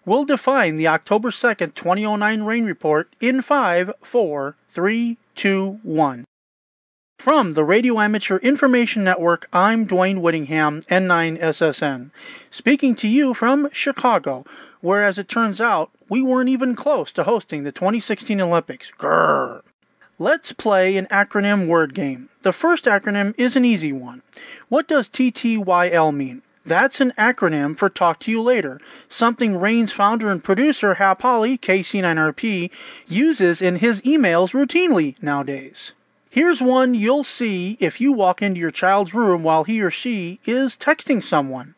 We'll define the October 2nd, 2009 rain report in 5, 4, 3, 2, 1. From the Radio Amateur Information Network, I'm Dwayne Whittingham, N9SSN, speaking to you from Chicago, where, as it turns out, we weren't even close to hosting the 2016 Olympics. Grrr. Let's play an acronym word game. The first acronym is an easy one. What does TTYL mean? That's an acronym for Talk to You Later, something Rain's founder and producer Hap Holly, KC9RP, uses in his emails routinely nowadays. Here's one you'll see if you walk into your child's room while he or she is texting someone.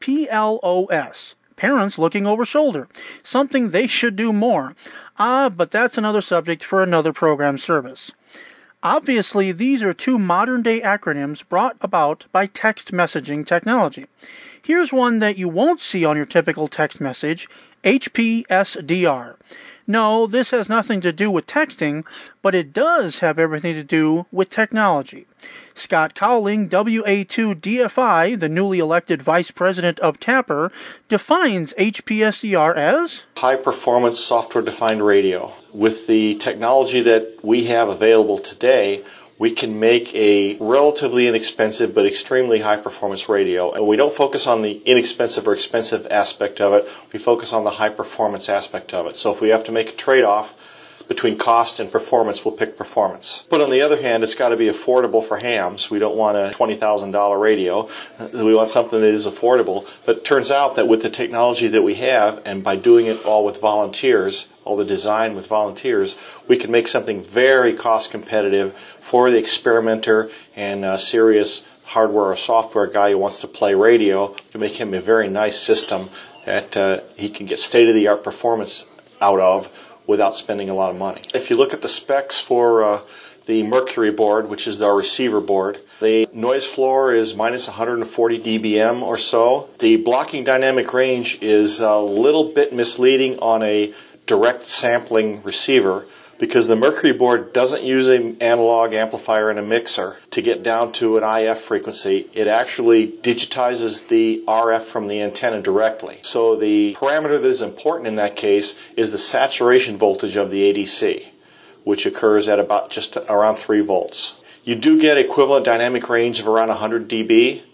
PLOS. Parents looking over shoulder. Something they should do more. But that's another subject for another program service. Obviously, these are two modern-day acronyms brought about by text messaging technology. Here's one that you won't see on your typical text message, HPSDR. No, this has nothing to do with texting, but it does have everything to do with technology. Scott Cowling, WA2DFI, the newly elected Vice President of Tapper, defines HPSDR as high-performance software-defined radio. With the technology that we have available today, we can make a relatively inexpensive but extremely high-performance radio. And we don't focus on the inexpensive or expensive aspect of it. We focus on the high-performance aspect of it. So if we have to make a trade-off between cost and performance, we'll pick performance. But on the other hand, it's got to be affordable for hams. We don't want a $20,000 radio. We want something that is affordable. But it turns out that with the technology that we have, and by doing it all with volunteers, all the design with volunteers, we can make something very cost competitive for the experimenter and serious hardware or software guy who wants to play radio, to make him a very nice system that he can get state-of-the-art performance out of without spending a lot of money. If you look at the specs for the Mercury board, which is our receiver board, the noise floor is minus 140 dBm or so. The blocking dynamic range is a little bit misleading on a direct sampling receiver, because the Mercury board doesn't use an analog amplifier and a mixer to get down to an IF frequency. It actually digitizes the RF from the antenna directly. So the parameter that is important in that case is the saturation voltage of the ADC, which occurs at about just around 3 volts. You do get equivalent dynamic range of around 100 dB,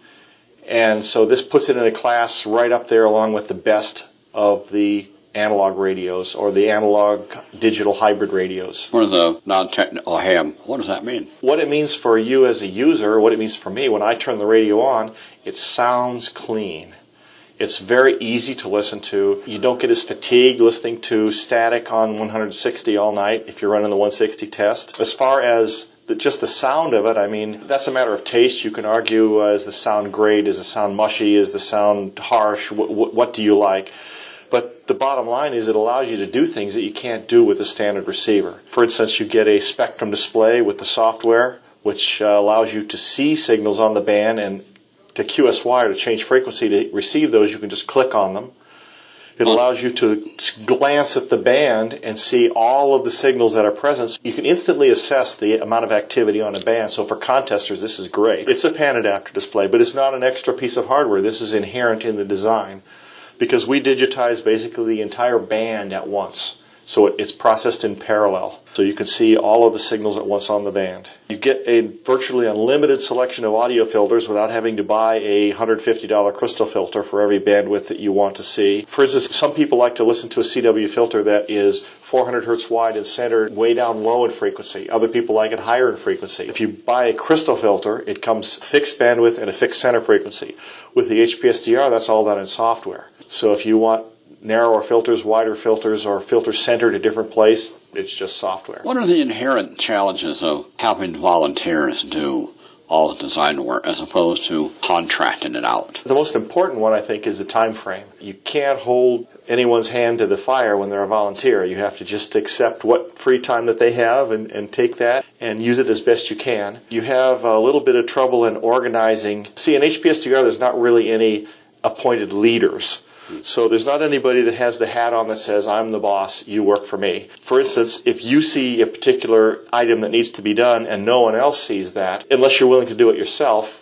and so this puts it in a class right up there along with the best of the analog radios, or the analog digital hybrid radios. For the non-technical ham, what does that mean? What it means for you as a user, what it means for me, when I turn the radio on, it sounds clean. It's very easy to listen to. You don't get as fatigued listening to static on 160 all night if you're running the 160 test. As far as just the sound of it, I mean, that's a matter of taste. You can argue, is the sound great? Is the sound mushy? Is the sound harsh? What do you like? But the bottom line is it allows you to do things that you can't do with a standard receiver. For instance, you get a spectrum display with the software, which allows you to see signals on the band, and to QSY, or to change frequency to receive those, you can just click on them. It allows you to glance at the band and see all of the signals that are present. You can instantly assess the amount of activity on a band. So for contesters, this is great. It's a pan adapter display, but it's not an extra piece of hardware. This is inherent in the design, because we digitize basically the entire band at once. So it's processed in parallel. So you can see all of the signals at once on the band. You get a virtually unlimited selection of audio filters without having to buy a $150 crystal filter for every bandwidth that you want to see. For instance, some people like to listen to a CW filter that is 400 hertz wide and centered way down low in frequency. Other people like it higher in frequency. If you buy a crystal filter, it comes fixed bandwidth and a fixed center frequency. With the HPSDR, that's all done in software. So if you want narrower filters, wider filters, or filters centered a different place, it's just software. What are the inherent challenges of having volunteers do all the design work as opposed to contracting it out? The most important one, I think, is the time frame. You can't hold anyone's hand to the fire when they're a volunteer. You have to just accept what free time that they have and take that and use it as best you can. You have a little bit of trouble in organizing. See, in HPSDR, there's not really any appointed leaders. So there's not anybody that has the hat on that says, I'm the boss, you work for me. For instance, if you see a particular item that needs to be done and no one else sees that, unless you're willing to do it yourself,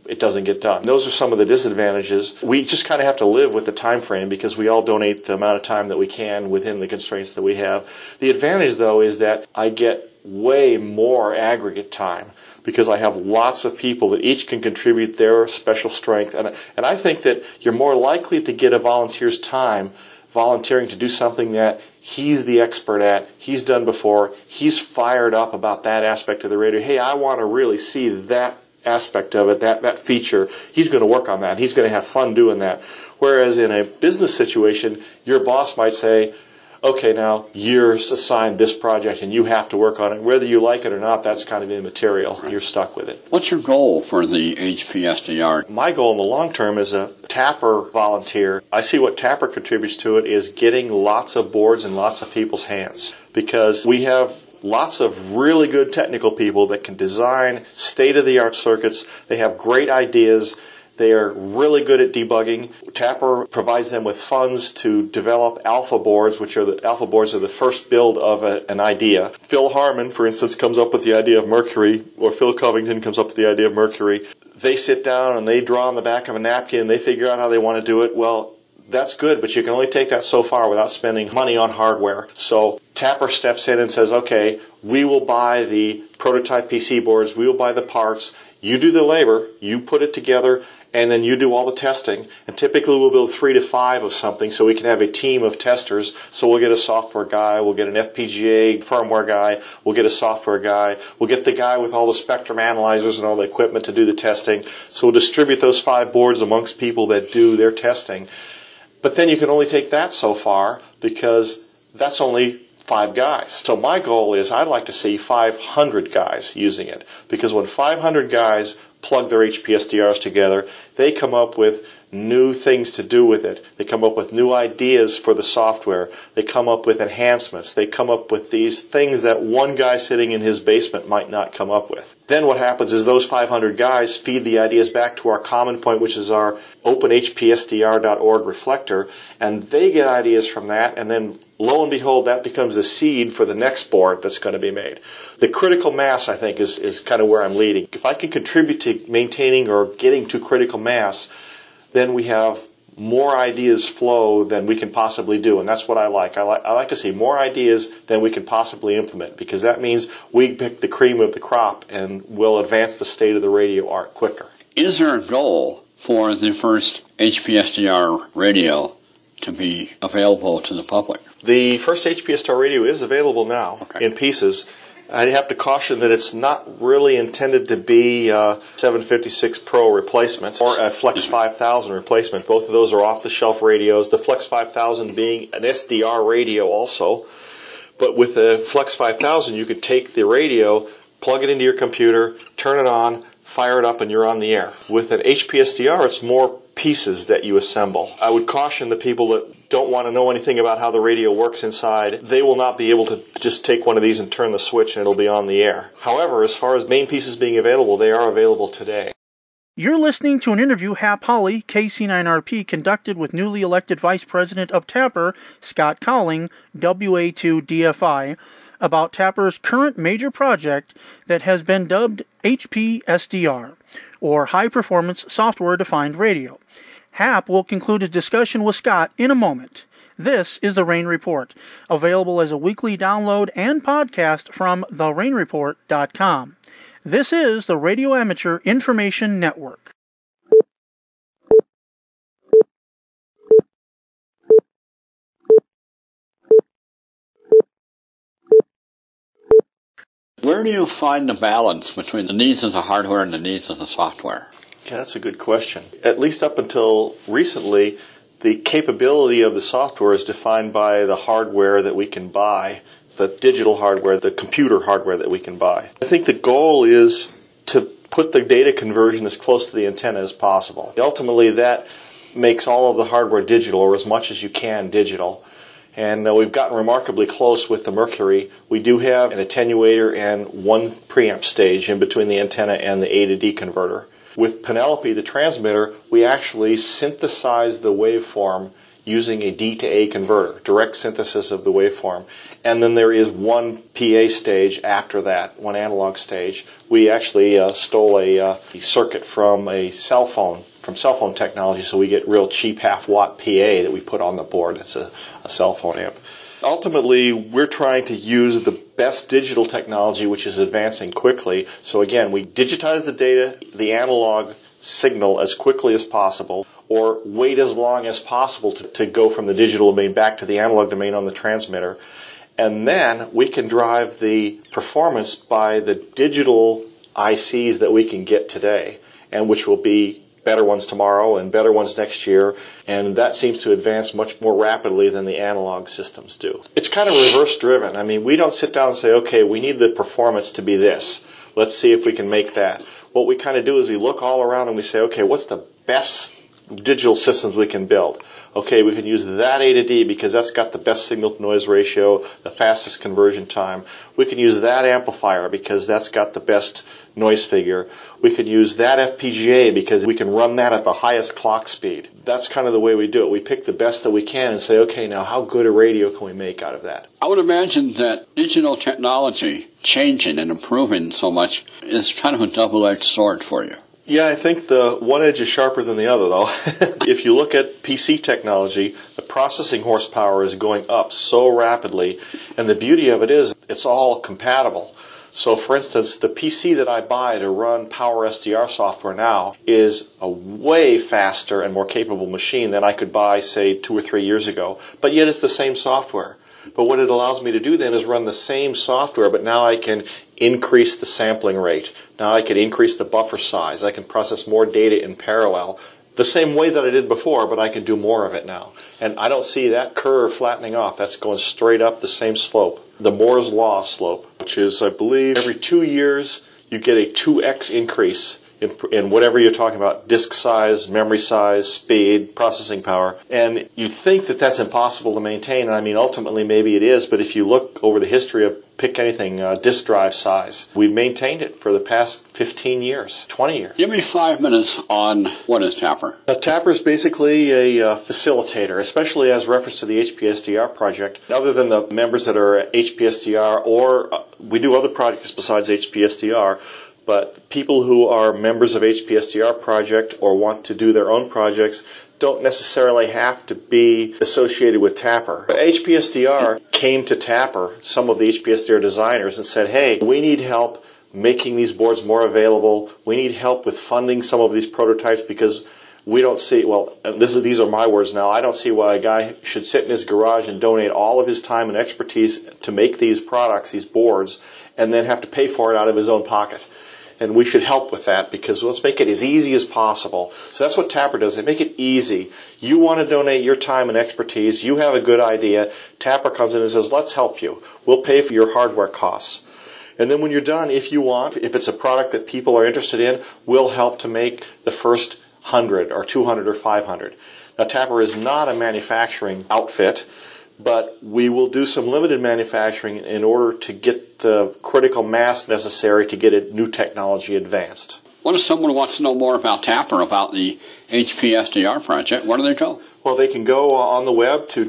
it doesn't get done. Those are some of the disadvantages. We just kind of have to live with the time frame because we all donate the amount of time that we can within the constraints that we have. The advantage, though, is that I get way more aggregate time because I have lots of people that each can contribute their special strength. And I think that you're more likely to get a volunteer's time volunteering to do something that he's the expert at, he's done before, he's fired up about that aspect of the radio. Hey, I want to really see that aspect of it, that feature. He's going to work on that. He's going to have fun doing that. Whereas in a business situation, your boss might say, okay, now you're assigned this project and you have to work on it. Whether you like it or not, that's kind of immaterial. Right. You're stuck with it. What's your goal for the HPSDR? My goal in the long term as a TAPR volunteer, I see what TAPR contributes to it is getting lots of boards in lots of people's hands. Because we have lots of really good technical people that can design state-of-the-art circuits. They have great ideas. They are really good at debugging. TAPR provides them with funds to develop alpha boards, which are the alpha boards are the first build of an idea. Phil Harmon, for instance, comes up with the idea of Mercury, or Phil Covington comes up with the idea of Mercury. They sit down and they draw on the back of a napkin and they figure out how they want to do it. Well, that's good, but you can only take that so far without spending money on hardware. So TAPR steps in and says, okay, we will buy the prototype PC boards, we will buy the parts, you do the labor, you put it together, and then you do all the testing. And typically we'll build 3 to 5 of something so we can have a team of testers. So we'll get a software guy, we'll get an FPGA firmware guy, we'll get a software guy, we'll get the guy with all the spectrum analyzers and all the equipment to do the testing. So we'll distribute those 5 boards amongst people that do their testing. But then you can only take that so far because that's only 5 guys. So my goal is I'd like to see 500 guys using it. Because when 500 guys plug their HPSDRs together, they come up with new things to do with it. They come up with new ideas for the software. They come up with enhancements. They come up with these things that one guy sitting in his basement might not come up with. Then what happens is those 500 guys feed the ideas back to our common point, which is our openhpsdr.org reflector, and they get ideas from that, and then lo and behold, that becomes the seed for the next board that's going to be made. The critical mass, I think, is kind of where I'm leading. If I can contribute to maintaining or getting to critical mass, then we have more ideas flow than we can possibly do, and that's what I like. I like to see more ideas than we can possibly implement, because that means we pick the cream of the crop and will advance the state of the radio art quicker. Is there a goal for the first HPSDR radio to be available to the public? The first HPSDR radio is available now in pieces. I'd have to caution that it's not really intended to be a 756 Pro replacement or a Flex 5000 replacement. Both of those are off-the-shelf radios, the Flex 5000 being an SDR radio also. But with the Flex 5000, you could take the radio, plug it into your computer, turn it on, fire it up, and you're on the air. With an HPSDR, it's more pieces that you assemble. I would caution the people that don't want to know anything about how the radio works inside. They will not be able to just take one of these and turn the switch and it'll be on the air. However, as far as main pieces being available, they are available today. You're listening to an interview Hap Holly, KC9RP, conducted with newly elected Vice President of TAPR, Scott Cowling, WA2DFI, about TAPR's current major project that has been dubbed HPSDR, or High Performance Software Defined Radio. Hap will conclude his discussion with Scott in a moment. This is The Rain Report, available as a weekly download and podcast from therainreport.com. This is the Radio Amateur Information Network. Where do you find the balance between the needs of the hardware and the needs of the software? Yeah, that's a good question. At least up until recently, the capability of the software is defined by the hardware that we can buy, the digital hardware, the computer hardware that we can buy. I think the goal is to put the data conversion as close to the antenna as possible. Ultimately, that makes all of the hardware digital, or as much as you can digital. And we've gotten remarkably close with the Mercury. We do have an attenuator and one preamp stage in between the antenna and the A to D converter. With Penelope, the transmitter, we actually synthesize the waveform using a D to A converter, direct synthesis of the waveform. And then there is one PA stage after that, one analog stage. We actually stole a circuit from cell phone technology, so we get real cheap half-watt PA that we put on the board. It's a cell phone amp. Ultimately, we're trying to use the best digital technology, which is advancing quickly. So again, we digitize the data, the analog signal as quickly as possible, or wait as long as possible to go from the digital domain back to the analog domain on the transmitter. And then we can drive the performance by the digital ICs that we can get today, and which will be better ones tomorrow and better ones next year, and that seems to advance much more rapidly than the analog systems do. It's kind of reverse driven. I mean, we don't sit down and say, okay, we need the performance to be this. Let's see if we can make that. What we kind of do is we look all around and we say, okay, what's the best digital systems we can build? Okay, we can use that A to D because that's got the best signal-to-noise ratio, the fastest conversion time. We can use that amplifier because that's got the best noise figure. We could use that FPGA because we can run that at the highest clock speed. That's kind of the way we do it. We pick the best that we can and say, okay, now how good a radio can we make out of that? I would imagine that digital technology changing and improving so much is kind of a double-edged sword for you. Yeah, I think the one edge is sharper than the other, though. If you look at PC technology, the processing horsepower is going up so rapidly, and the beauty of it is it's all compatible. So, for instance, the PC that I buy to run Power SDR software now is a way faster and more capable machine than I could buy, say, 2 or 3 years ago. But yet it's the same software. But what it allows me to do then is run the same software, but now I can increase the sampling rate. Now I can increase the buffer size. I can process more data in parallel. The same way that I did before, but I can do more of it now. And I don't see that curve flattening off. That's going straight up the same slope. The Moore's Law slope, which is, I believe, every 2 years you get a 2x increase in whatever you're talking about, disk size, memory size, speed, processing power. And you think that that's impossible to maintain. And I mean, ultimately, maybe it is. But if you look over the history of, pick anything, disk drive size, we've maintained it for the past 15 years, 20 years. Give me 5 minutes on what is Tapper. Tapper is basically a facilitator, especially as reference to the HPSDR project. Other than the members that are at HPSDR, or we do other projects besides HPSDR, but people who are members of HPSDR project or want to do their own projects don't necessarily have to be associated with Tapper. But HPSDR came to Tapper, some of the HPSDR designers, and said, hey, we need help making these boards more available. We need help with funding some of these prototypes because we don't see, well, these are my words now, I don't see why a guy should sit in his garage and donate all of his time and expertise to make these products, these boards, and then have to pay for it out of his own pocket. And we should help with that because let's make it as easy as possible. So that's what Tapper does. They make it easy. You want to donate your time and expertise. You have a good idea. Tapper comes in and says, let's help you. We'll pay for your hardware costs. And then when you're done, if you want, if it's a product that people are interested in, we'll help to make the first 100 or 200 or 500. Now, Tapper is not a manufacturing outfit, but we will do some limited manufacturing in order to get the critical mass necessary to get a new technology advanced. What if someone wants to know more about Tapper, about the HPSDR project? Where do they go? Well, they can go on the web to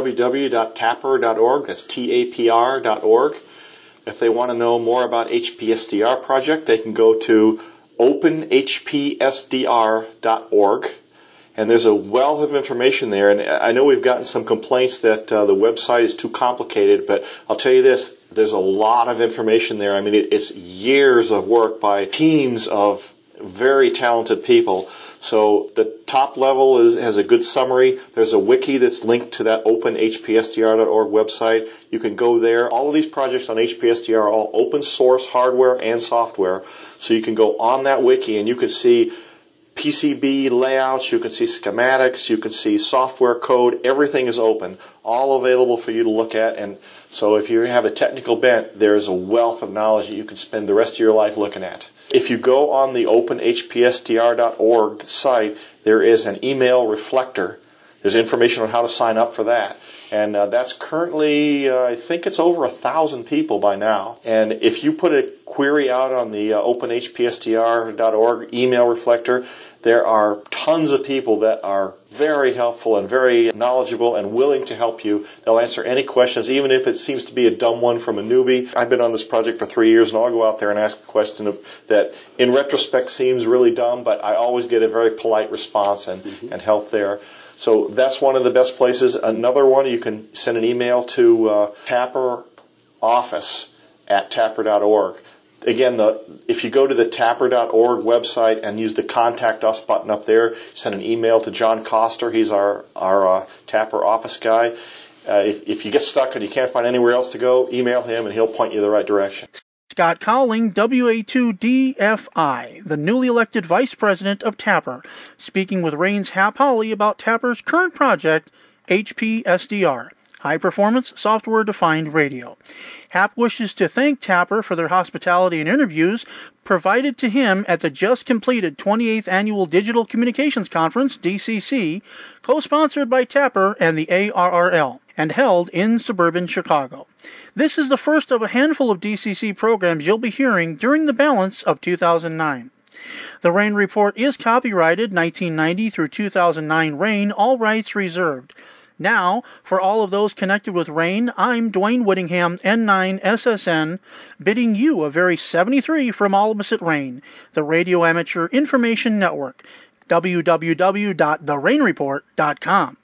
www.tapper.org. That's TAPR.org. If they want to know more about HPSDR project, they can go to openhpsdr.org. And there's a wealth of information there. And I know we've gotten some complaints that the website is too complicated, but I'll tell you this, there's a lot of information there. I mean, it's years of work by teams of very talented people. So the top level has a good summary. There's a wiki that's linked to that openhpsdr.org website. You can go there. All of these projects on HPSDR are all open source hardware and software. So you can go on that wiki and you can see PCB layouts, you can see schematics, you can see software code. Everything is open, all available for you to look at. And so if you have a technical bent, there's a wealth of knowledge that you can spend the rest of your life looking at. If you go on the openhpsdr.org site, there is an email reflector There's information on how to sign up for that. And that's currently, I think it's over 1,000 people by now. And if you put a query out on the openhpstr.org email reflector, there are tons of people that are very helpful and very knowledgeable and willing to help you. They'll answer any questions, even if it seems to be a dumb one from a newbie. I've been on this project for 3 years, and I'll go out there and ask a question that in retrospect seems really dumb, but I always get a very polite response and help there. So that's one of the best places. Another one, you can send an email to tapperoffice@tapper.org. Again, if you go to the tapper.org website and use the Contact Us button up there, send an email to John Coster. He's our Tapper office guy. If you get stuck and you can't find anywhere else to go, email him and he'll point you the right direction. Scott Cowling, WA2DFI, the newly elected Vice President of Tapper, speaking with Rains Hap Holly about Tapper's current project, HPSDR, High Performance Software Defined Radio. Hap wishes to thank Tapper for their hospitality and interviews provided to him at the just completed 28th Annual Digital Communications Conference, DCC, co-sponsored by Tapper and the ARRL, and held in suburban Chicago. This is the first of a handful of DCC programs you'll be hearing during the balance of 2009. The Rain Report is copyrighted 1990 through 2009 Rain, all rights reserved. Now, for all of those connected with Rain, I'm Dwayne Whittingham, N9SSN, bidding you a very 73 from all of us at Rain, the Radio Amateur Information Network, www.therainreport.com.